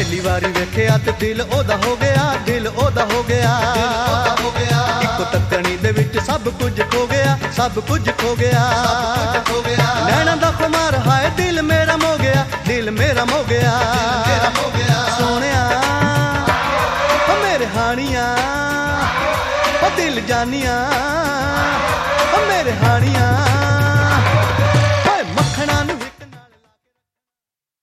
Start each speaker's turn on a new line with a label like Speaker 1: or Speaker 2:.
Speaker 1: पहली बारी वेखिया ते दिल ओदा हो गया, दिल ओदा हो गया, इको तकनी दे विच सब कुछ खो गया, सब कुछ खो गया, नैना दा खुमार हाय दिल मेरा मो गया, दिल मेरा मो गया, सोनिया ओ मेरे हानिया ओ दिल जानिया ओ मेरे हानिया।